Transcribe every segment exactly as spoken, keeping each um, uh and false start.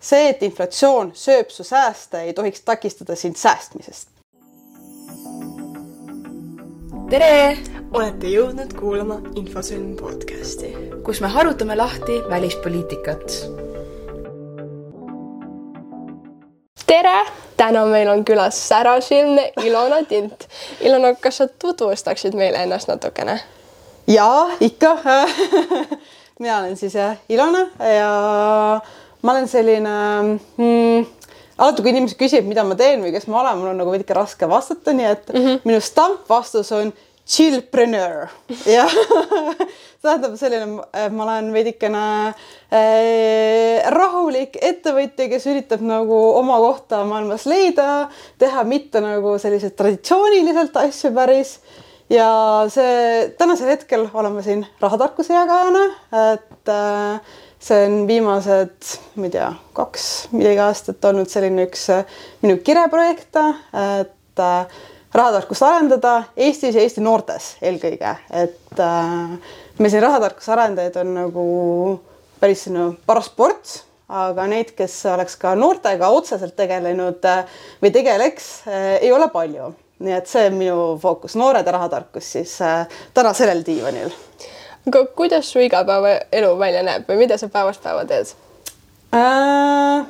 see, et inflatsioon sööb su sääste, ei tohiks takistada sind säästmisest. Tere! Olete jõudnud kuulama Infosõlm podcasti, kus me harutame lahti välispoliitikat. Tere! Täna meil on külas särasilmne Ilona Tint. Ilona, kas sa tutvustaksid meile ennast natukene? Jaa, ikka. Mina olen siis Ilona ja ma olen selline... Hmm, alati, kui inimesed küsib, mida ma teen või kes ma olen, mul on nagu veidike raske vastata, nii et mm -hmm. minu stamp vastus on chillpreneur. Ja tähendab selline, ma olen veidikene äh, rahulik ettevõtja, kes üritab nagu oma kohta maailmas leida, teha mitte nagu sellised traditsiooniliselt asju päris. Ja see, tänasel hetkel oleme siin rahatarkuse jagajana, et äh, see on viimased, ma ei tea, kaks midagi aastat olnud selline üks minu kireprojekte, et äh, rahatarkust arendada Eestis ja Eesti noortes eelkõige. Et äh, me siin rahatarkuse arendajaid on nagu päris sinu parasport, aga neid, kes oleks ka noortega otseselt tegelenud äh, või tegeleks, äh, ei ole palju. Nii et see on minu fookus, noored ja rahatarkus siis äh, täna sellel diivanil. Aga kuidas su igapäeva elu välja näeb või mida sa päevast päeva teed? Äh,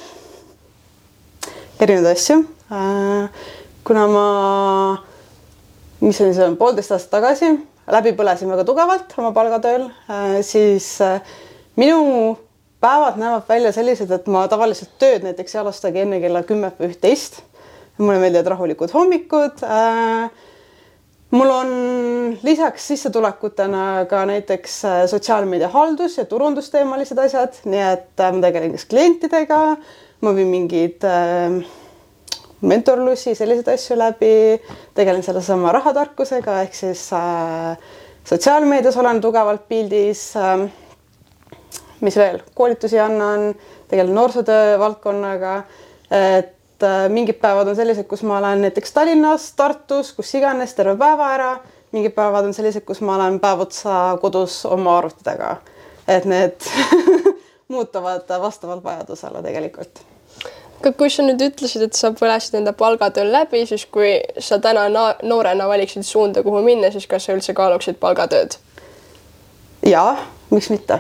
erinevad asju. Äh, kuna ma, mis on see poolteist aastat tagasi, läbi põlesin väga tugevalt oma palgatööl, äh, siis äh, minu päevad näevad välja sellised, et ma tavaliselt tööd näiteks ei alustagi enne kella kümme või ühtekümmet. Mulle meeldivad rahulikud hommikud. Äh, Mul on lisaks sissetulekutena ka näiteks sotsiaalmeedia haldus ja turundusteemalised asjad, nii et ma tegelen kes klientidega, ma viin mingid mentorlusi, sellised asju läbi, tegelen selle sama rahatarkusega, ehk siis sotsiaalmeedias olen tugevalt pildis, mis veel, koolitusi annan, tegelen noorsootöö valdkonnaga, et mingid päevad on sellised, kus ma olen näiteks Tallinnas, Tartus, kus iganes terve päeva ära. Mingid päevad on sellised, kus ma olen päevotsa kodus oma arvutidega. Et need muutuvad vastavalt vajadusele tegelikult. Aga kui sa nüüd ütlesid, et sa põlesid enda palgatööl läbi, siis kui sa täna noorena valiksid suunda, kuhu minna, siis kas sa üldse kaaluksid palgatööd? Jaa, miks mitte?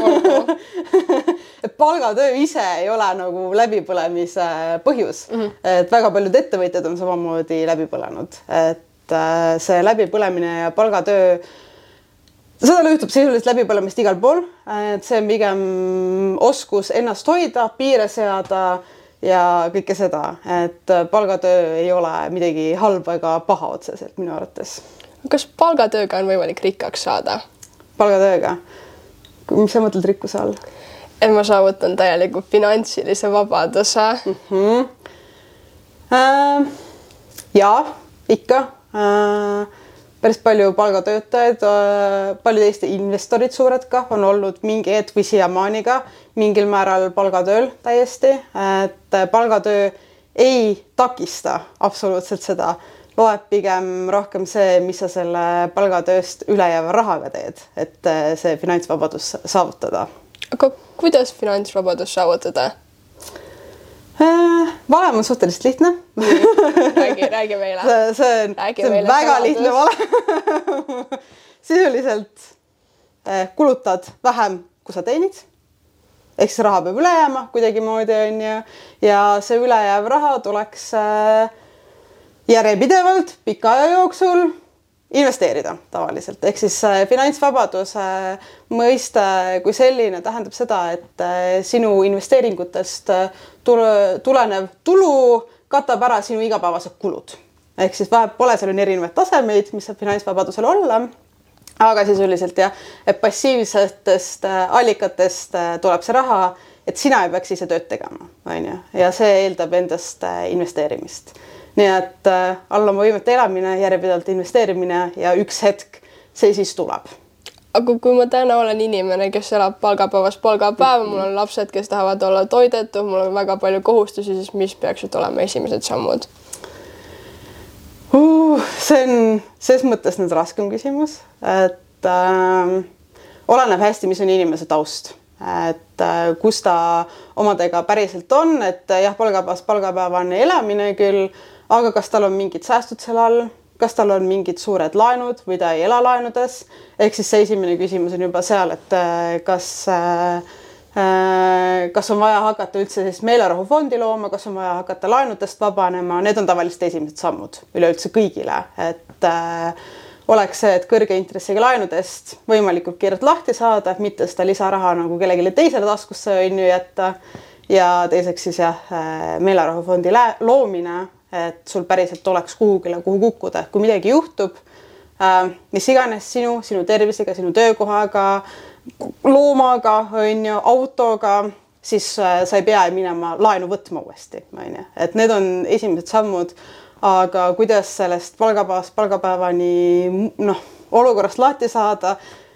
Et palgatöö ise ei ole nagu läbipõlemise põhjus. Mm -hmm. Et väga paljud ettevõtjad on samamoodi läbi põlenud. Et see läbipõlemine ja palgatöö, seda juhtub sisuliselt läbipõlemist igal pool. Et see on pigem oskus ennast hoida, piire seada ja kõike seda. Et palgatöö ei ole midagi halba ega paha otseselt minu arvates. Kas palgatööga on võimalik rikkaks saada? Palgatööga? Mis sa mõtled rikkuse all? Et ma saavutan täieliku finantsilise vabaduse. Mm -hmm. äh, jaa, ikka. Äh, päris palju palgatöötajaid, äh, paljud Eesti investorid suured ka on olnud mingi hetk või siiamaani ka mingil määral palgatööl täiesti. Et palgatöö ei takista absoluutselt seda. Loeb pigem rohkem see, mis sa selle palgatööst ülejääva rahaga teed, et see finantsvabadus saavutada. Aga kuidas finantsvabadus saavutada? Äh, valem on suhteliselt lihtne. Räägi, räägi meile. See, see on, see on väga saladus. Lihtne valem. Sisuliselt äh, kulutad vähem, kui sa teenid. Ehk siis raha peab üle jääma kuidagi moodi on ja, ja see ülejääv raha tuleks äh, järjepidevalt pika aja jooksul investeerida tavaliselt. Ehk siis finantsvabaduse mõiste kui selline tähendab seda, et sinu investeeringutest tulenev tulu katab ära sinu igapäevased kulud. Ehk siis vahe pole seal on erinevaid tasemeid, mis saab finantsvabadusel olla. Aga sisuliselt jah, et passiivsetest allikatest tuleb see raha, et sina ei peaks ise tööd tegema. Ja see eeldab endast investeerimist. Nii et äh, alla oma võimete elamine, järjepidevalt investeerimine ja üks hetk see siis tuleb. Aga kui ma täna olen inimene, kes elab palgapäevast palgapäeva, mul on lapsed, kes tahavad olla toidetud, mul on väga palju kohustusi, siis mis peaksid olema esimesed sammud? Uh, see on ses mõttes nüüd raskem küsimus, et äh, oleneb hästi, mis on inimese taust. et kus ta omadega päriselt on, et jah, palgapäevast palgapäevani elamine küll, aga kas tal on mingid säästud seal all, kas tal on mingid suured laenud või ta ei ela laenudes. Ehk siis see esimene küsimus on juba seal, et kas kas on vaja hakata üldse siis meelerahufondi looma, kas on vaja hakata laenudest vabanema, need on tavaliselt esimesed sammud üleüldse kõigile, et äh, oleks see, et kõrge intressiga laenudest võimalikult kiirelt lahti saada, mitte seda lisaraha nagu kellelegi teisele taskusse on ju jätta ja teiseks siis jah, meelerahufondi loomine, et sul päriselt oleks kuhugile, kuhu kukkuda, kui midagi juhtub, äh, mis iganes sinu, sinu tervisega, sinu töökohaga, loomaga, on ju, autoga, siis sa ei pea minema laenu võtma uuesti, on ju. Et need on esimesed sammud, aga kuidas sellest palgapäevast palgapäevani noh, olukorrast lahti saada,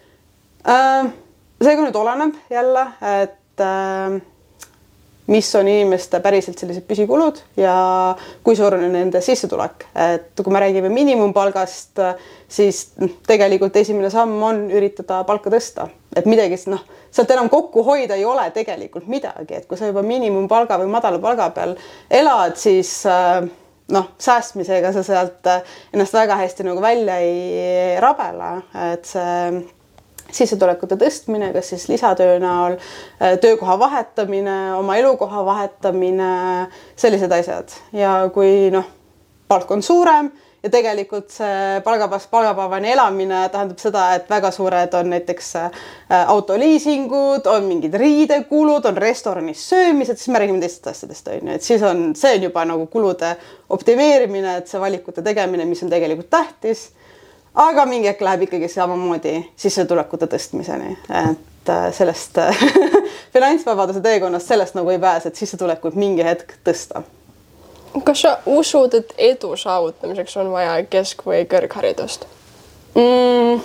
see kui nüüd oleneb jälle, et mis on inimeste päriselt sellised püsikulud ja kui suur on nende sissetulek. Et kui me räägime miinimumpalgast, siis tegelikult esimene samm on üritada palka tõsta. Et midagi, noh, sealt enam kokku hoida ei ole tegelikult midagi. Et kui sa juba miinimumpalga või madala palga peal elad, siis noh, säästmisega sa sealt ennast väga hästi nagu välja ei rabela. Et see sissetulekute tõstmine, kas siis lisatöö näol, töökoha vahetamine, oma elukoha vahetamine, sellised asjad. Ja kui noh, palk on suurem ja tegelikult see palgapäevast palgapäevani elamine tähendab seda, et väga suured on näiteks autoliisingud, on mingid riidekulud, on restoranis söömised, siis me räägime teistest asjadest, on ju. Et siis on, see on juba nagu kulude optimeerimine, et see valikute tegemine, mis on tegelikult tähtis. Aga mingi äkki läheb ikkagi samamoodi sissetulekute tõstmiseni, et sellest finantsvabaduse teekonnast sellest nagu ei pääse, et sissetulekuid mingi hetk tõsta. Kas sa usud, et edu saavutamiseks on vaja kesk- või kõrgharidust? Mm.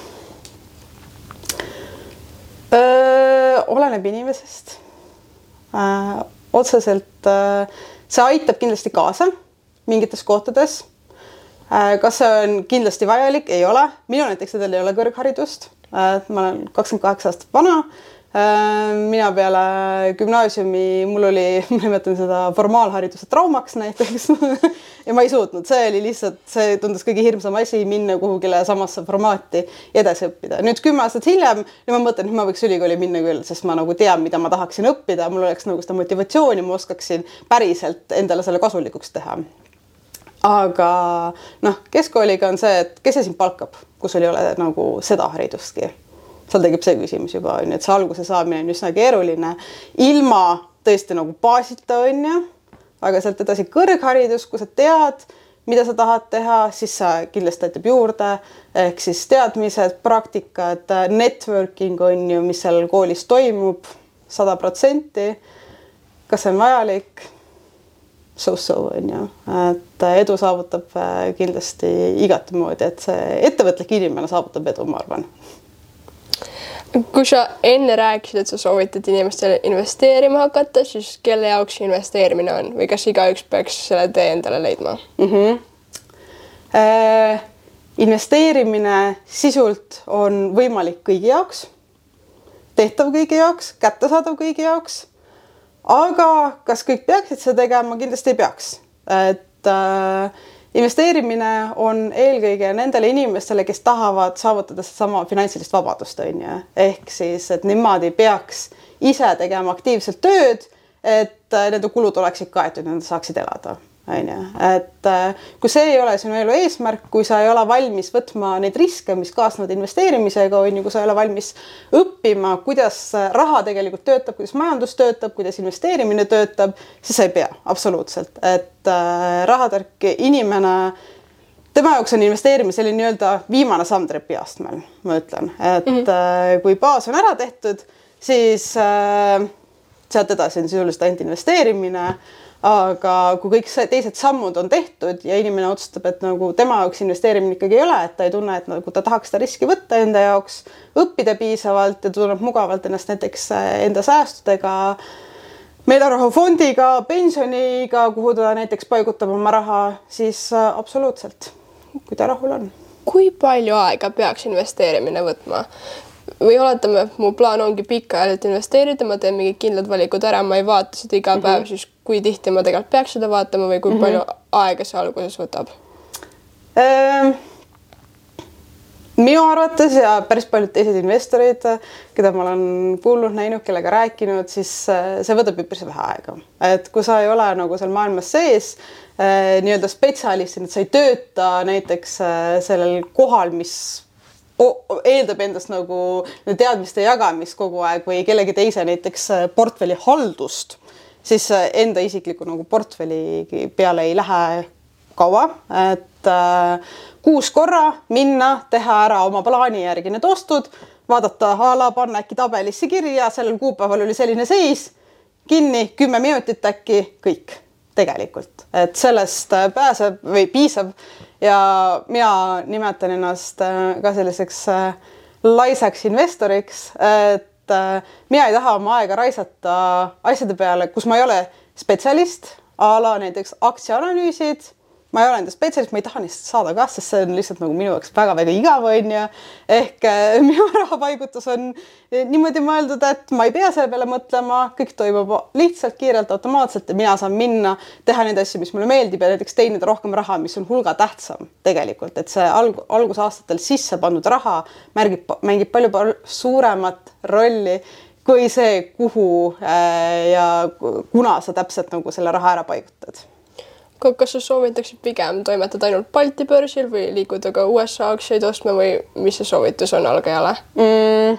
Öö, oleneb inimesest. Öö, otseselt öö, see aitab kindlasti kaasa mingites kohtades. Kas see on kindlasti vajalik? Ei ole. Minu näiteks edel ei ole kõrgharidust. Ma olen kakskümmend kaheksa aastat vana. Mina peale gümnaasiumi mul oli, ma nimetan seda formaalhariduse traumaks näiteks ja ma ei suutnud. See oli lihtsalt, see tundus kõige hirmsam asi minna kuhugile samasse formaati edasi õppida. Nüüd kümme aastat hiljem ja ma mõtlen, et ma võiks ülikooli minna küll, sest ma nagu tean, mida ma tahaksin õppida. Mul oleks nagu seda motivatsiooni, ma oskaksin päriselt endale selle kasulikuks teha. Aga noh, keskkooliga on see, et kes see siin palkab, kus sul ei ole nagu seda haridustki. Seal tegib see küsimus juba, on, et see alguse saamine on üsna keeruline. Ilma tõesti nagu baasita on ju, aga sealt edasi kõrgharidus, kui sa tead, mida sa tahad teha, siis sa kindlasti aitab juurde. Ehk siis teadmised, praktikad, networking on ju, mis seal koolis toimub sada protsenti. Kas see on vajalik? So-so on ju, et edu saavutab kindlasti igati moodi, et see ettevõtlik inimene saavutab edu, ma arvan. Kui sa enne rääkisid, et sa soovitad inimestele investeerima hakata, siis kelle jaoks investeerimine on või kas igaüks peaks selle tee endale leidma? Mm-hmm. Äh, investeerimine sisult on võimalik kõigi jaoks, tehtav kõigi jaoks, kättesaadav kõigi jaoks. Aga kas kõik peaksid seda tegema? Kindlasti ei peaks. Et äh, investeerimine on eelkõige nendele inimestele, kes tahavad saavutada sama finantsilist vabadust. On ju. Ehk siis, et niimoodi peaks ise tegema aktiivselt tööd, et nende kulud oleksid kaetud ja nad saaksid elada. On ju. Et kui see ei ole sinu elu eesmärk, kui sa ei ole valmis võtma neid riske, mis kaasnevad investeerimisega, on ju, kui sa ei ole valmis õppima, kuidas raha tegelikult töötab, kuidas majandus töötab, kuidas investeerimine töötab, siis sa ei pea, absoluutselt. Et rahatark inimene, tema jaoks on investeerimine selline nii-öelda viimane samm trepiastmel, ma ütlen. Et mm-hmm. kui baas on ära tehtud, siis sealt edasi on sisuliselt ainult investeerimine. Aga kui kõik teised sammud on tehtud ja inimene otsustab, et nagu tema jaoks investeerimine ikkagi ei ole, et ta ei tunne, et nagu ta tahaks seda riski võtta enda jaoks, õppida piisavalt ja tunneb mugavalt ennast näiteks enda säästudega, meelerahufondiga, pensioniga, kuhu ta näiteks paigutab oma raha, siis absoluutselt, kui ta rahul on. Kui palju aega peaks investeerimine võtma? või oletame, mu plaan ongi pikaajalselt investeerida, ma teen mingid kindlad valikud ära, ma ei vaata seda iga mm -hmm. päev, siis kui tihti ma tegelikult peaks seda vaatama või kui mm -hmm. palju aega see alguses võtab? Ehm, minu arvates ja päris paljud teised investorid, keda ma olen kuulnud, näinud, kellega rääkinud, siis see võtab üpris vähe aega. Et kui sa ei ole nagu seal maailmas sees eh, nii-öelda spetsialistina, et sa ei tööta näiteks sellel kohal, mis eeldab endast nagu teadmiste jagamist kogu aeg või kellegi teise näiteks portfelli haldust, siis enda isikliku nagu portfelli peale ei lähe kaua, et äh, kuus korra minna, teha ära oma plaani järgi need ostud, vaadata ala, panna äkki tabelisse kirja, sellel kuupäeval oli selline seis, kinni, kümme minutit äkki, kõik tegelikult, et sellest pääseb või piisab. Ja mina nimetan ennast ka selliseks laisaks investoriks, et mina ei taha oma aega raisata asjade peale, kus ma ei ole spetsialist, a la näiteks aktsiaanalüüsid. Ma ei ole enda spetsialist, ma ei taha neist saada ka, sest see on lihtsalt nagu minu jaoks väga-väga igav on ja ehk minu rahapaigutus on niimoodi mõeldud, et ma ei pea selle peale mõtlema, kõik toimub lihtsalt kiirelt, automaatselt ja mina saan minna, teha neid asju, mis mulle meeldib ja näiteks teenida rohkem raha, mis on hulga tähtsam tegelikult, et see alg algusaastatel sisse pandud raha märgib, mängib palju, palju suuremat rolli kui see, kuhu ja kuna sa täpselt nagu selle raha ära paigutad. Kas sa soovitaksid pigem toimetada ainult Balti börsil või liikuda ka U S A aktsiaid ostma või mis see soovitus on algajale? Mm.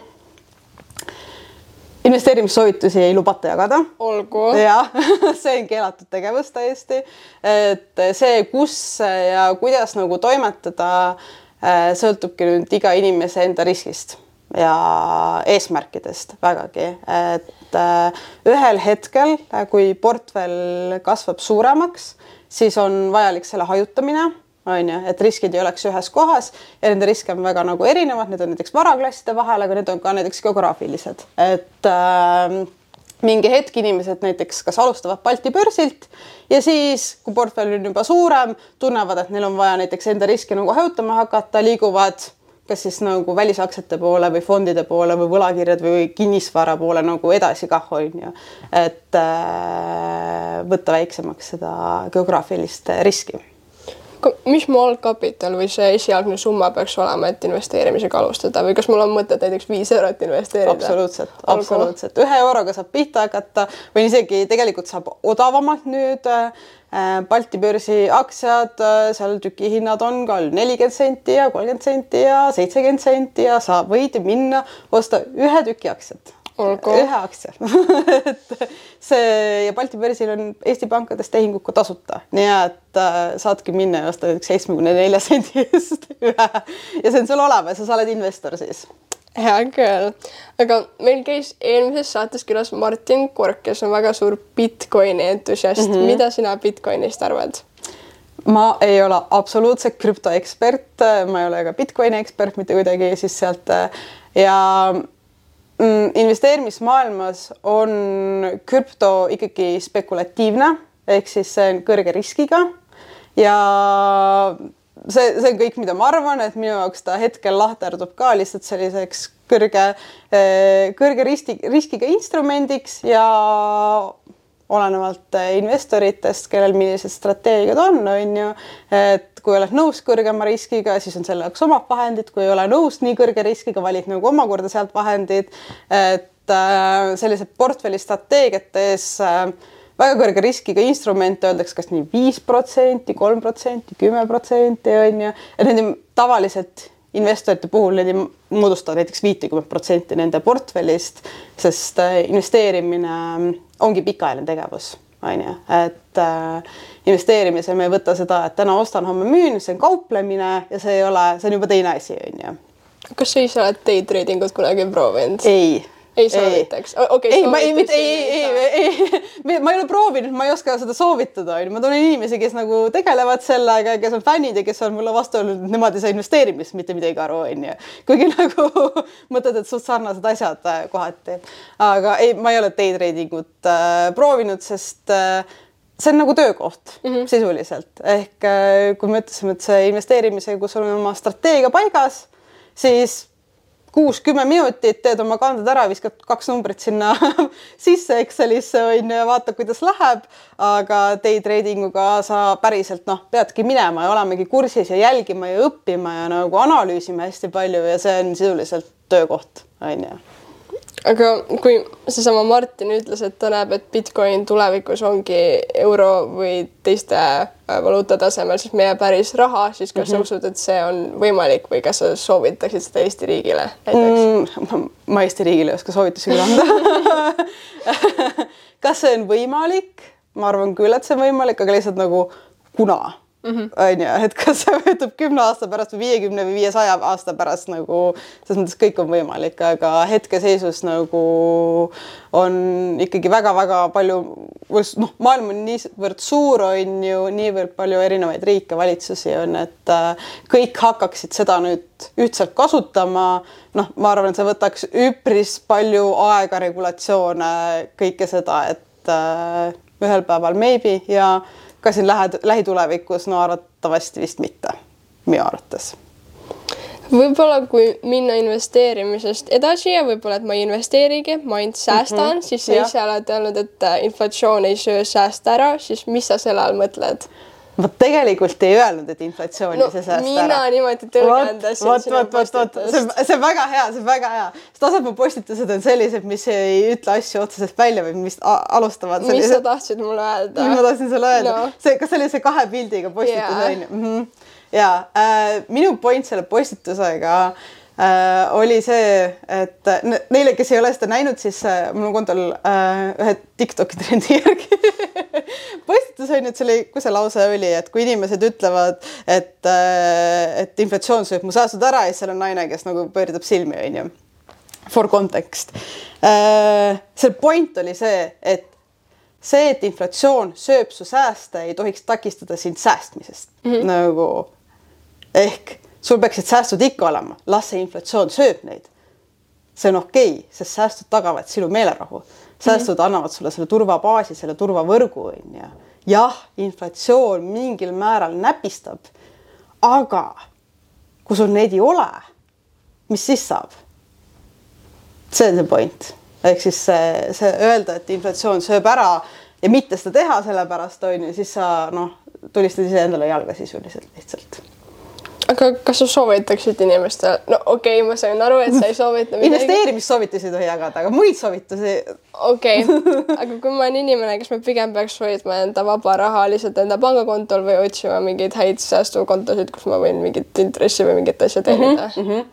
Investeerimissoovitusi ei lubata jagada. Olgu. Ja, see on keelatud tegevus täiesti. Et see, kus ja kuidas nagu toimetada, sõltubki nüüd iga inimese enda riskist ja eesmärkidest vägagi. Et ühel hetkel, kui portfell kasvab suuremaks, siis on vajalik selle hajutamine, on ju, et riskid ei oleks ühes kohas ja nende riske on väga nagu erinevad, need on näiteks varaklasside vahel, aga need on ka näiteks geograafilised. Et äh, mingi hetk inimesed näiteks kas alustavad Balti börsilt ja siis, kui portfell on juba suurem, tunnevad, et neil on vaja näiteks enda riski nagu hajutama hakata, liiguvad kas siis nagu välisaksete poole või fondide poole või võlakirjad või kinnisvara poole nagu edasi kah on ju, et äh, võtta väiksemaks seda geograafilist riski. Mis mu algkapital või see esialgne summa peaks olema, et investeerimisega alustada või kas mul on mõtet näiteks viis eurot investeerida? Absoluutselt, absoluutselt. Ühe euroga saab pihta hakata või isegi tegelikult saab odavamalt nüüd Balti börsi aktsiad, seal tükihinnad on ka nelikümmend senti ja kolmkümmend senti ja seitsekümmend senti ja sa võid minna osta ühe tüki aktsiat. Olgu. Ühe aktsia. et see ja Balti börsil on Eesti pankades tehingud ka tasuta, nii et saadki minna ja osta näiteks seitsmekümne nelja sendi eest ühe ja see on sul olemas ja sa oled investor siis. Hea küll, aga meil käis eelmises saates külas Martin Kork, kes on väga suur Bitcoini entusiast. Mm -hmm. Mida sina Bitcoinist arvad? Ma ei ole absoluutselt krüptoekspert, ma ei ole ka Bitcoini ekspert mitte kuidagi siis sealt ja investeerimismaailmas on krüpto ikkagi spekulatiivne, ehk siis see on kõrge riskiga ja see, see on kõik, mida ma arvan, et minu jaoks ta hetkel lahterdub ka lihtsalt selliseks kõrge, kõrge riski, riskiga instrumendiks ja olenevalt investoritest, kellel millised strateegiad on, on ju, et kui oled nõus kõrgema riskiga, siis on selle jaoks omad vahendid, kui ei ole nõus nii kõrge riskiga, valid nagu omakorda sealt vahendid, et sellised portfelli strateegiates väga kõrge riskiga instrumente öeldakse kas nii viis protsenti, kolm protsenti, kümme protsenti on ju, et need tavaliselt investorite puhul need moodustavad näiteks viitekümmet protsenti nende portfellist, sest investeerimine ongi pikaajaline tegevus, on ju, et äh, investeerimise me ei võta seda, et täna ostan, homme müün, see on kauplemine ja see ei ole, see on juba teine asi, on ju. Kas sa ise oled day tradingut kunagi proovinud? Ei. Ei soovitaks? Okay, ei, ma ei, mitte, ei, ei, ei, ma ei ole proovinud, ma ei oska seda soovitada. Ma tunnen inimesi, kes nagu tegelevad sellega, kes on fännid ja kes on mulle vastu olnud, et nemad ei saa investeerimist mitte midagi aru, on ju. Kuigi nagu mõtled, et suht sarnased asjad kohati. Aga ei, ma ei ole day tradingut äh, proovinud, sest äh, see on nagu töökoht mm -hmm. sisuliselt. Ehk äh, kui me ütlesime, et see investeerimisega, kus on oma strateegia paigas, siis kuus kümme minutit, teed oma kanded ära, viskad kaks numbrit sinna sisse Excelisse on ja vaata, kuidas läheb, aga day tradinguga sa päriselt noh, peadki minema ja olemegi kursis ja jälgima ja õppima ja nagu analüüsima hästi palju ja see on sisuliselt töökoht, on ju. Aga kui seesama Martin ütles, et ta näeb, et Bitcoin tulevikus ongi euro või teiste valuuta tasemel, siis meie päris raha, siis kas mm -hmm. sa usud, et see on võimalik või kas sa soovitaksid seda Eesti riigile näiteks? Mm, ma Eesti riigile ei oska soovitusi küll anda. Kas see on võimalik? Ma arvan küll, et see on võimalik, aga lihtsalt nagu kuna? Mm -hmm. on ju, et kas see võetab kümne aasta pärast või viiekümne või viiesaja aasta pärast nagu selles mõttes kõik on võimalik, aga hetkeseisus nagu on ikkagi väga-väga palju, noh, maailm on niivõrd suur, on ju, niivõrd palju erinevaid riike, valitsusi on, et kõik hakkaksid seda nüüd ühtselt kasutama. Noh, ma arvan, et see võtaks üpris palju aega, regulatsioone, kõike seda, et ühel päeval maybe ja ka siin lähed, lähitulevikus, no arvatavasti vist mitte, minu arvates. Võib-olla kui minna investeerimisest edasi ja võib-olla, et ma ei investeerigi, ma ainult säästan, mm -hmm. siis sa ise oled öelnud, et inflatsioon ei söö säästa ära, siis mis sa selle all mõtled? Ma tegelikult ei öelnud, et inflatsiooni no, see säästa mina ära. Mina niimoodi tõlgendasin võt, võt, võt, võt. See, see on väga hea, see on väga hea. Tasapuu postitused on sellised, mis ei ütle asju otseselt välja või mis alustavad. Sellised... Mis sa tahtsid mulle öelda? Mis ma tahtsin sulle öelda? No. See, kas see oli see kahe pildiga postitus yeah. on? Mm -hmm. Ja äh, minu point selle postitusega äh, oli see, et neile, kes ei ole seda näinud, siis äh, mul on kontol äh, ühe TikToki trendi järgi postitus on, et see oli, kui see lause oli, et kui inimesed ütlevad, et, et inflatsioon sööb mu säästud ära ja seal on naine, kes nagu pöördab silmi, on ju. For context. See point oli see, et see, et inflatsioon sööb su sääste, ei tohiks takistada sind säästmisest. Mm -hmm. Nagu ehk sul peaksid säästud ikka olema. Las see inflatsioon sööb neid. See on okei, okay, sest säästud tagavad sinu meelerahu. Säästud mm -hmm. annavad sulle selle turvabaasi, selle turvavõrgu on ja jah, inflatsioon mingil määral näpistab, aga kui sul neid ei ole, mis siis saab? See on see point. Ehk siis see, see öelda, et inflatsioon sööb ära ja mitte seda teha sellepärast on ja siis sa noh, tulistad ise endale jalga sisuliselt lihtsalt. Aga kas sa soovitaksid inimestele? No okei, okay, ma sain aru, et sa ei soovita midagi. Investeerimissoovitusi ei tohi jagada, aga muid soovitusi. Okei, okay. Aga kui ma olen inimene, kes me pigem peaks hoidma enda vaba raha lihtsalt enda pangakontol või otsima mingeid häid säästukontosid, kus ma võin mingit intressi või mingit asja teenida. Mm -hmm.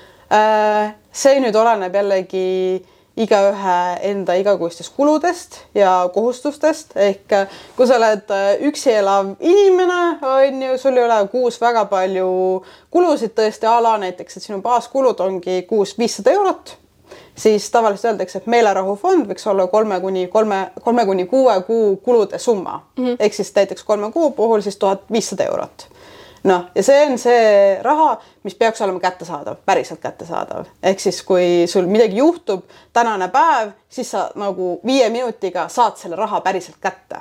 See nüüd oleneb jällegi igaühe enda igakuistest kuludest ja kohustustest. Ehk kui sa oled üksi elav inimene, on ju, sul ei ole kuus väga palju kulusid tõesti ala, näiteks, et sinu baaskulud ongi kuus viissada eurot, siis tavaliselt öeldakse, et meelerahufond võiks olla kolme kuni kolme, kolme kuni kuue kuu kulude summa. Mm -hmm. Ehk siis näiteks kolme kuu puhul siis tuhat viissada eurot. Noh, ja see on see raha, mis peaks olema kättesaadav, päriselt kättesaadav. Ehk siis, kui sul midagi juhtub tänane päev, siis sa nagu viie minutiga saad selle raha päriselt kätte.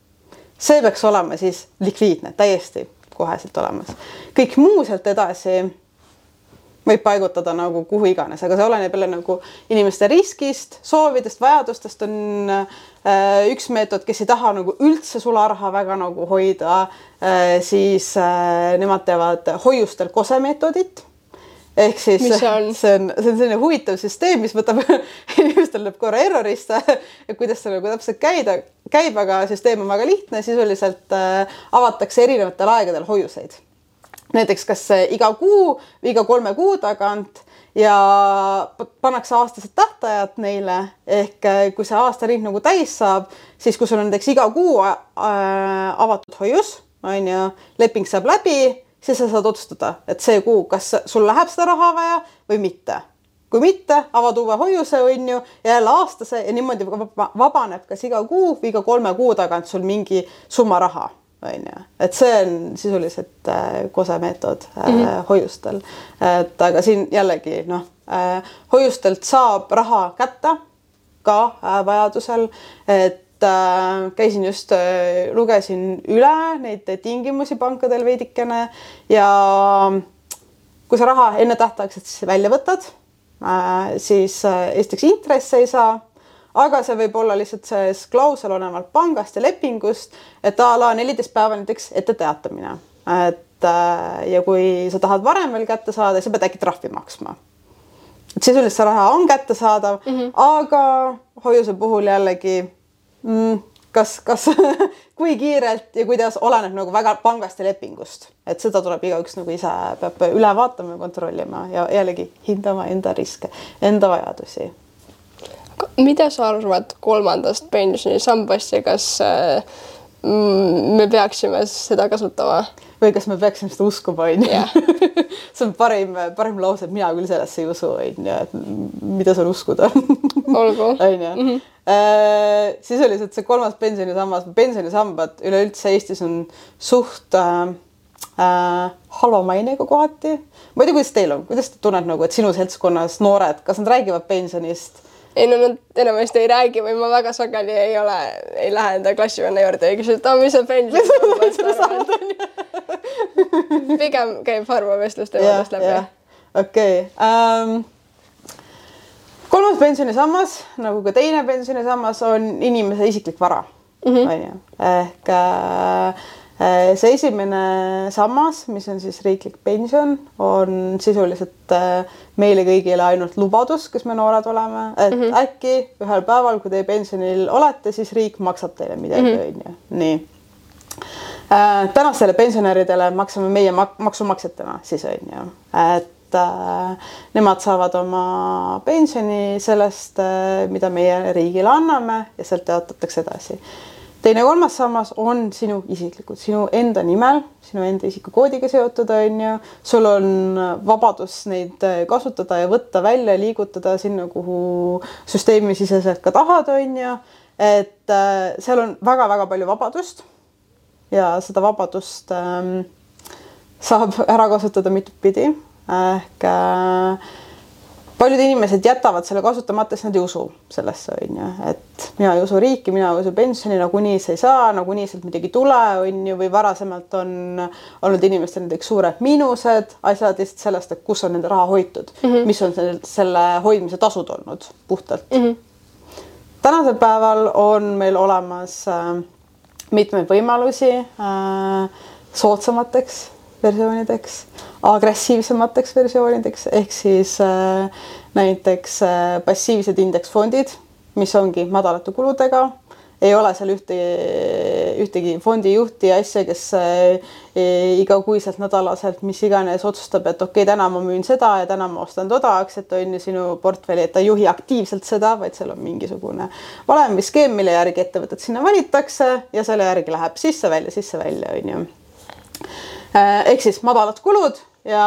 See peaks olema siis likviidne, täiesti koheselt olemas. Kõik muu sealt edasi võib paigutada nagu kuhu iganes, aga see oleneb jälle nagu inimeste riskist, soovidest, vajadustest on äh, üks meetod, kes ei taha nagu üldse sularaha väga nagu hoida, äh, siis äh, nemad teevad hoiustel kosemeetodit. Ehk siis see on? see on, see on selline huvitav süsteem, mis võtab inimestel lööb korra errorisse ja kuidas see nagu täpselt käida, käib, aga süsteem on väga lihtne, sisuliselt äh, avatakse erinevatel aegadel hoiuseid. Näiteks kas iga kuu või iga kolme kuu tagant ja pannakse aastased tähtajad neile. Ehk kui see aastaring nagu täis saab, siis kui sul on näiteks iga kuu äh, avatud hoius, on ju, leping saab läbi, siis sa saad otsustada, et see kuu, kas sul läheb seda raha vaja või mitte. Kui mitte, avad uue hoiuse, on ju, ja jälle aastase ja niimoodi vabaneb kas iga kuu või iga kolme kuu tagant sul mingi summa raha. On ju. Et see on sisuliselt äh, kosemeetod äh, mm -hmm. hoiustel. Et aga siin jällegi noh, äh, hoiustelt saab raha kätte ka äh, vajadusel, et äh, käisin just, äh, lugesin üle neid tingimusi pankadel veidikene ja kui sa raha enne tähtaegselt välja võtad, siis esiteks intress ei saa, aga see võib olla lihtsalt see klausel olenevalt pangast ja lepingust, et a la neliteist päeva näiteks ette teatamine. Et, ja kui sa tahad varem veel kätte saada, siis sa pead äkki trahvi maksma. Et sisuliselt see raha on kätte saadav, mm-hmm. aga hoiuse puhul jällegi, mm, kas, kas kui kiirelt ja kuidas oleneb nagu väga pangast ja lepingust. Et seda tuleb igaüks nagu ise peab üle vaatama ja kontrollima ja jällegi hindama enda riske, enda vajadusi. Mida sa arvad kolmandast pensionisambast ja kas me peaksime seda kasutama? Või kas me peaksime seda uskuma, on ju? Yeah. See on parim, parim lause, et mina küll sellesse ei usu, on ju, et mida seal uskuda. Olgu. On ju. Mm-hmm. Äh, sisuliselt see kolmas pensionisammas, pensionisambad üleüldse Eestis on suht äh, äh, halva mainega kohati. Ma ei tea, kuidas teil on, kuidas te tunned nagu, et sinu seltskonnas noored, kas nad räägivad pensionist? Ei, no nad enamasti ei räägi või ma väga sageli ei ole, ei lähe enda klassivenna juurde ja küsi, et mis see pension on. Pigem käib harva vestlust teemadest läbi. Yeah, okei. Okay. Um, kolmas pensionisammas, nagu ka teine pensionisammas, on inimese isiklik vara. Mm-hmm. Ehk äh, see esimene sammas, mis on siis riiklik pension, on sisuliselt meile kõigile ainult lubadus, kes me noored oleme, et mm-hmm. äkki ühel päeval, kui teie pensionil olete, siis riik maksab teile midagi, mm-hmm. on ju. Nii. Tänastele pensionäridele maksame meie mak- maksumaksjatena, siis on ju. Et äh, nemad saavad oma pensioni sellest, mida meie riigile anname ja sealt teatatakse edasi. Teine kolmas sammas on sinu isiklikud, sinu enda nimel, sinu enda isikukoodiga seotud, on ju. Sul on vabadus neid kasutada ja võtta välja, liigutada sinna, kuhu süsteemisiseselt ka tahad, on ju. Et äh, seal on väga-väga palju vabadust ja seda vabadust ähm, saab ära kasutada mitut pidi. Ehk äh, paljud inimesed jätavad selle kasutamata, sest nad ei usu sellesse, on ju. Et mina ei usu riiki, mina ei usu pensioni, nagunii see ei saa, nagunii sealt midagi tule, on ju, või varasemalt on olnud inimestel näiteks suured miinused, asjad lihtsalt sellest, et kus on nende raha hoitud, mm-hmm. mis on selle, selle hoidmise tasud olnud puhtalt. Mm-hmm. Tänasel päeval on meil olemas äh, mitmeid võimalusi äh, soodsamateks versioonideks, agressiivsemateks versioonideks, ehk siis äh, näiteks äh, passiivsed indeksfondid, mis ongi madalate kuludega. Ei ole seal ühtegi, ühtegi fondi juhti ja asja, kes äh, igakuiselt nädalaselt, mis iganes otsustab, et okei, okay, täna ma müün seda ja täna ma ostan toda aktsiat, on ju sinu portfelli, et ta juhi aktiivselt seda, vaid seal on mingisugune valem või skeem, mille järgi ettevõtted sinna valitakse ja selle järgi läheb sisse välja, sisse välja, on ju. Ehk siis madalad kulud ja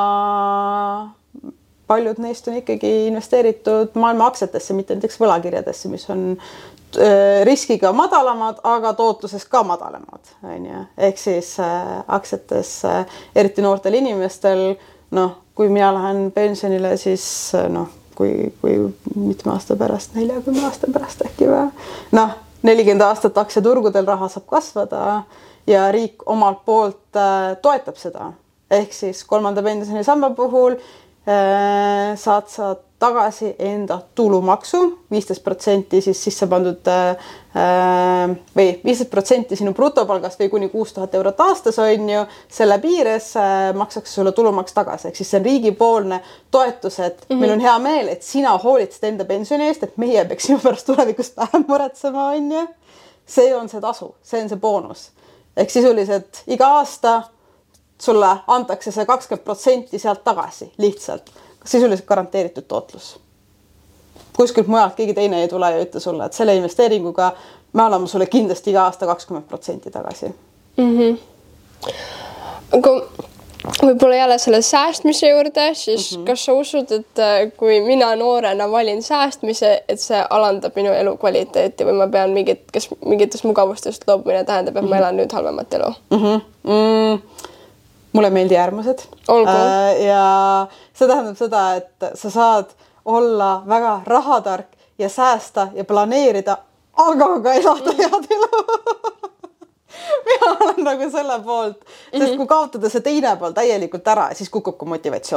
paljud neist on ikkagi investeeritud maailma aktsiatesse, mitte näiteks võlakirjadesse, mis on riskiga madalamad, aga tootluses ka madalamad. Ehk siis aktsiates, eriti noortel inimestel, noh, kui mina lähen pensionile, siis noh, kui, kui mitme aasta pärast, neljakümne aasta pärast äkki või, noh, nelikümmend aastat aktsiaturgudel raha saab kasvada ja riik omalt poolt äh, toetab seda. Ehk siis kolmanda pensionisamba puhul äh, saad sa tagasi enda tulumaksu, viisteist protsenti siis sisse pandud äh, või viisteist protsenti sinu brutopalgast või kuni kuus tuhat eurot aastas, on ju, selle piires äh, maksaks sulle tulumaks tagasi. Ehk siis see on riigipoolne toetus, et mm-hmm. meil on hea meel, et sina hoolitsed enda pensioni eest, et meie peaks sinu pärast tulevikus vähem muretsema, on ju. See on see tasu, see on see boonus. Ehk sisuliselt iga aasta sulle antakse see kakskümmend protsenti sealt tagasi lihtsalt. Sisuliselt garanteeritud tootlus. Kuskilt mujalt keegi teine ei tule ja ütle sulle, et selle investeeringuga me anname sulle kindlasti iga aasta kakskümmend protsenti tagasi. Mm-hmm. Aga võib-olla jälle selle säästmise juurde, siis mm-hmm. kas sa usud, et kui mina noorena valin säästmise, et see alandab minu elu kvaliteeti või ma pean mingit, kas mingitest mugavustest loobumine tähendab, et mm-hmm. ma elan nüüd halvemat elu? Mm-hmm. Mm, mulle meeldi äärmused. Olgu. Ja see tähendab seda, et sa saad olla väga rahatark ja säästa ja planeerida, aga ka elada head elu. Mina olen nagu selle poolt, sest kui kaotada see teine pool täielikult ära, siis kukub ka motivatsioon.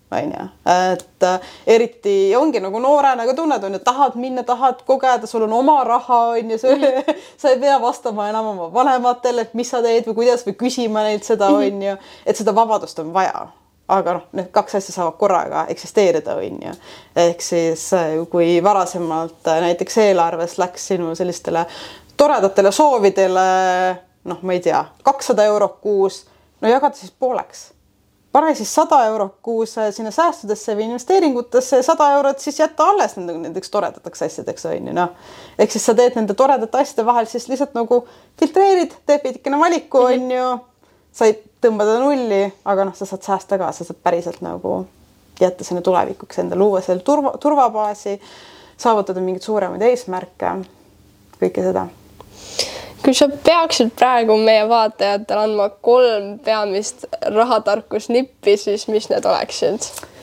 onju, et eriti ongi nagu noorena ka tunned, on ju, tahad minna, tahad kogeda, sul on oma raha, on ju, sa ei pea vastama enam oma vanematele, et mis sa teed või kuidas või küsima neilt seda, on ju, et seda vabadust on vaja. Aga noh, need kaks asja saavad korraga eksisteerida, on ju. Ehk siis, kui varasemalt näiteks eelarves läks sinu sellistele toredatele soovidele, noh, ma ei tea, kakssada eurot kuus, no jagada siis pooleks. Pane siis sada eurot kuus sinna säästudesse või investeeringutesse, sada eurot siis jätta alles nendeks toredateks asjadeks, on ju, noh. Ehk siis sa teed nende toredate asjade vahel siis lihtsalt nagu filtreerid, teed veidikene valiku, on ju, sa ei tõmbada nulli, aga noh, sa saad säästa ka, sa saad päriselt nagu jätta sinna tulevikuks enda luua selle turva, turvabaasi, saavutada mingid suuremaid eesmärke, kõike seda. Kui sa peaksid praegu meie vaatajatele andma kolm peamist rahatarkusnippi, siis mis need oleksid?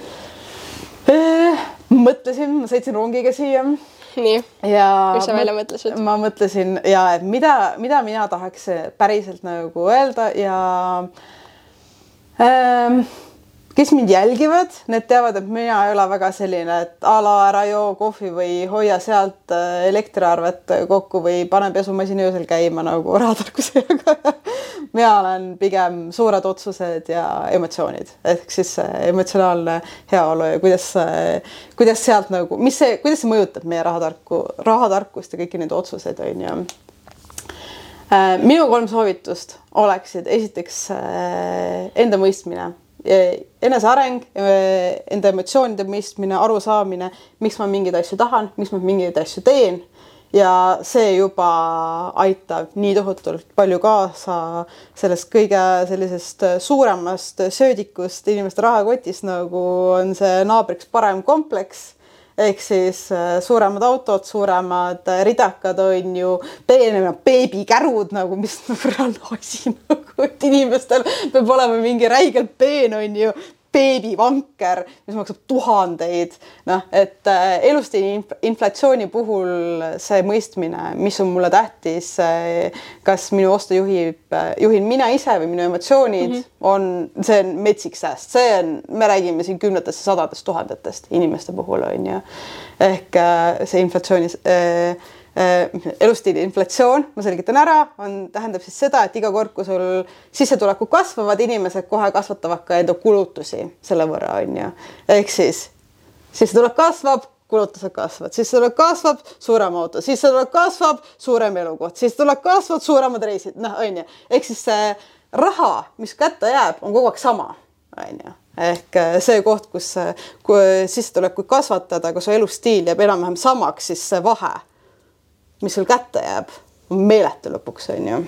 Mõtlesin, ma sõitsin rongiga siia. Nii, ja mis sa välja mõtlesid? Ma mõtlesin, ja, et mida, mida mina tahaks päriselt nagu öelda ja ähm, kes mind jälgivad, need teavad, et mina ei ole väga selline, et a la ära joo kohvi või hoia sealt elektriarvet kokku või pane pesumasin öösel käima nagu rahatarkusega. Mina olen pigem suured otsused ja emotsioonid, ehk siis emotsionaalne heaolu ja kuidas, kuidas sealt nagu, mis see, kuidas see mõjutab meie rahatarku, rahatarkust ja kõiki neid otsuseid, on ju. Minu kolm soovitust oleksid esiteks enda mõistmine. Enese areng, enda emotsioonide mõistmine, aru saamine, miks ma mingeid asju tahan, miks ma mingeid asju teen ja see juba aitab nii tohutult palju kaasa sellest kõige sellisest suuremast söödikust inimeste rahakotist, nagu on see naabriks parem kompleks. Ehk siis suuremad autod, suuremad ridakad on ju, peenemad beebikärud, nagu mis nagu reaalne asi, nagu, et inimestel peab olema mingi räigelt peen, on ju, beebivanker, mis maksab tuhandeid. Noh, et elustiili inflatsiooni puhul see mõistmine, mis on mulle tähtis, kas minu ostu juhib, juhin mina ise või minu emotsioonid, mm-hmm. on, see on metsik sääst. See on, me räägime siin kümnetest ja sadadest tuhandetest inimeste puhul, on ju. Ehk see inflatsiooni, elustiili inflatsioon, ma selgitan ära, on, tähendab siis seda, et iga kord, kui sul sissetulekud kasvavad, inimesed kohe kasvatavad ka enda kulutusi selle võrra, on ju. Ehk siis sissetulek kasvab, kulutused kasvavad, sissetulek kasvab, suurem auto, sissetulek kasvab, suurem elukoht, sissetulek kasvab, suuremad reisid, noh, on ju. Ehk siis see raha, mis kätte jääb, on kogu aeg sama, on ju. Ehk see koht, kus kui sissetulekuid kasvatada, kui su elustiil jääb enam-vähem samaks, siis see vahe, mis sul kätte jääb, on meeletu lõpuks, on ju.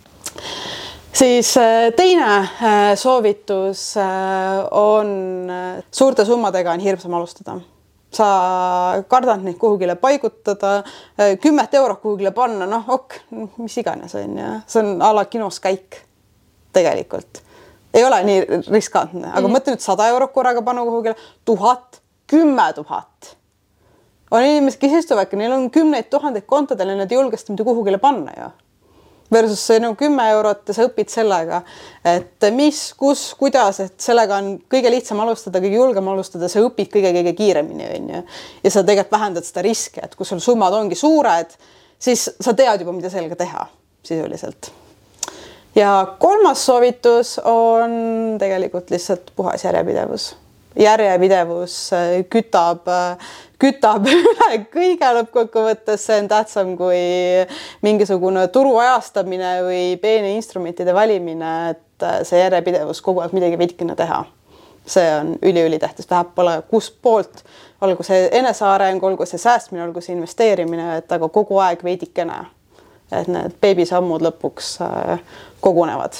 Siis teine soovitus on suurte summadega on hirmsam alustada. Sa kardad neid kuhugile paigutada, kümmet eurot kuhugile panna, noh, ok, mis iganes on, ja see on a la kinos käik tegelikult. Ei ole nii riskantne, aga mm. mõtle nüüd sada eurot korraga panna kuhugile, tuhat, kümme tuhat. On inimesed, kes istuvad, neil on kümneid tuhandeid kontodel ja nad julgesti mitte kuhugile panna ju. Versus see no, kümme eurot ja sa õpid sellega, et mis, kus, kuidas, et sellega on kõige lihtsam alustada, kõige julgem alustada, sa õpid kõige-kõige kiiremini. On ju. Ja sa tegelikult vähendad seda riski, et kui sul summad ongi suured, siis sa tead juba, mida sellega teha sisuliselt. Ja kolmas soovitus on tegelikult lihtsalt puhas järjepidevus. Järjepidevus kütab, kütab üle kõige lõppkokkuvõttes, see on tähtsam kui mingisugune turu ajastamine või peene instrumentide valimine, et see järjepidevus kogu aeg midagi veidikene teha. See on üli-üli tähtis, läheb pole kus poolt, olgu see eneseareng, olgu see säästmine, olgu see investeerimine, et aga kogu aeg veidikene, et need beebisammud lõpuks kogunevad.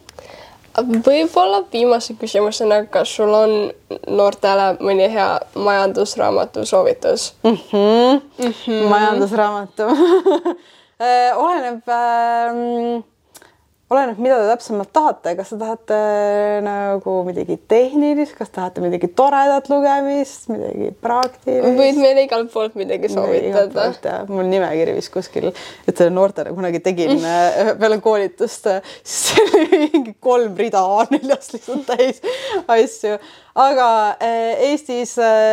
Võib-olla viimase küsimusena, kas sul on noortele mõni hea majandusraamatu soovitus? Mm-hmm. Mm-hmm. Majandusraamatu. Oleneb, oleneb, mida te täpsemalt tahate, kas te tahate nagu midagi tehnilist, kas tahate midagi toredat lugemist, midagi praktilist. võid meile igalt poolt midagi soovitada. mul nimekiri vist kuskil, et selle noortele kunagi tegin peale koolitust, siis oli mingi kolm rida A neljast lihtsalt täis asju. Aga Eestis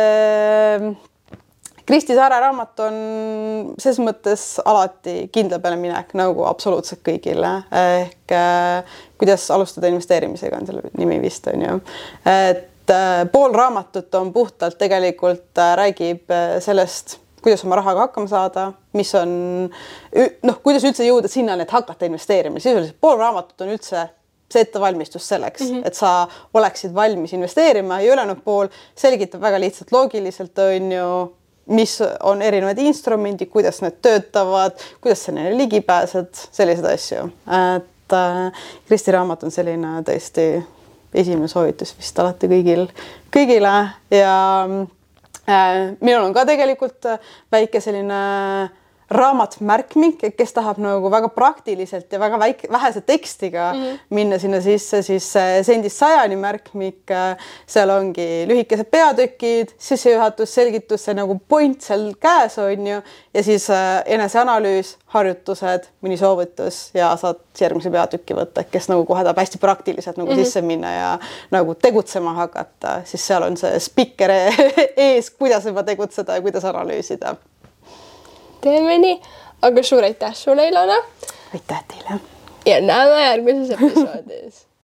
Kristi Saare raamat on ses mõttes alati kindla peale minek nagu absoluutselt kõigile. Ehk kuidas alustada investeerimisega on selle nimi vist on ju. Et pool raamatut on puhtalt tegelikult räägib sellest, kuidas oma rahaga hakkama saada, mis on, noh, kuidas üldse jõuda sinna, et hakata investeerima. Sisuliselt pool raamatut on üldse see ettevalmistus selleks, mm -hmm. et sa oleksid valmis investeerima ja ülejäänud pool selgitab väga lihtsalt loogiliselt on ju, mis on erinevad instrumendid, kuidas need töötavad, kuidas sa neile ligi pääsed, sellised asju. Et äh, Kristi raamat on selline tõesti esimene soovitus vist alati kõigil, kõigile ja äh, minul on ka tegelikult väike selline raamatmärkmik, kes tahab nagu väga praktiliselt ja väga väike, vähese tekstiga mm -hmm. minna sinna sisse, siis sendist sajani märkmik, seal ongi lühikesed peatükid, sissejuhatus, selgitus, see nagu point seal käes on ju ja siis eneseanalüüs, harjutused, mõni soovitus ja saad järgmise peatükki võtta, kes nagu kohe tahab hästi praktiliselt nagu mm -hmm. sisse minna ja nagu tegutsema hakata, siis seal on see spikker ees, kuidas juba tegutseda ja kuidas analüüsida. Teeme nii, aga suur aitäh sulle, Ilona. Aitäh teile. Ja näeme järgmises episoodis.